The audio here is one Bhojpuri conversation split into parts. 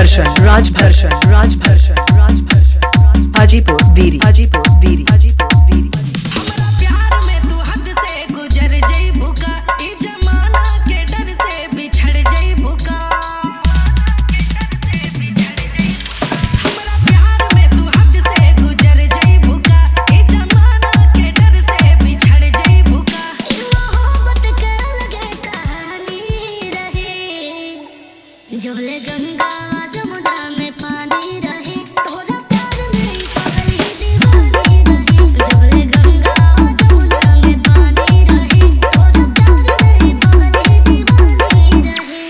दर्शन राजभर्षण हाजीपुर बीरी जबले गंगा जमुना में पानी रहे तोरा प्यार में पागल ही दीवानी रहे। जबले गंगा जमुना में पानी रहे तोरा प्यार में पागल ही दीवानी रहे।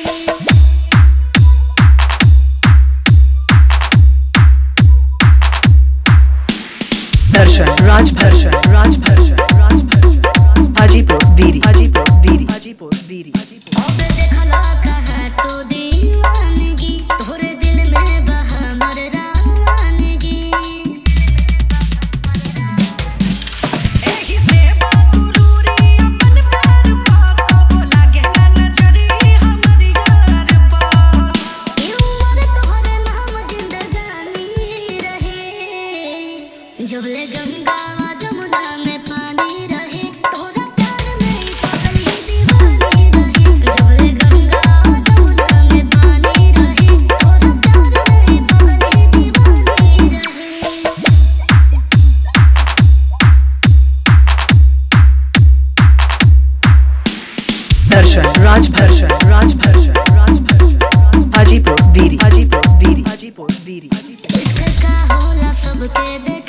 दर्शन राजभर्षण हाजीपुर बीरी अब देखला कहाँ तो दीवानगी तोरे दिल में बहा मर रानगी। एही से बातुरूरी अपन प्यार पाका बोला गहना नजरी हमर यार पा। ई उम्र तोहरे नाम जिंदगानी रहे। जबले गंगा जमुना में पानी रहे तोरा प्यार में पागल ही दीवानी रहे। जबले गंगा जमुना में पानी रहे तोरा प्यार में पागल ही दीवानी रहे। दर्शन राजभर्षण हाजीपुर बीरी इश्क का होला सबके देख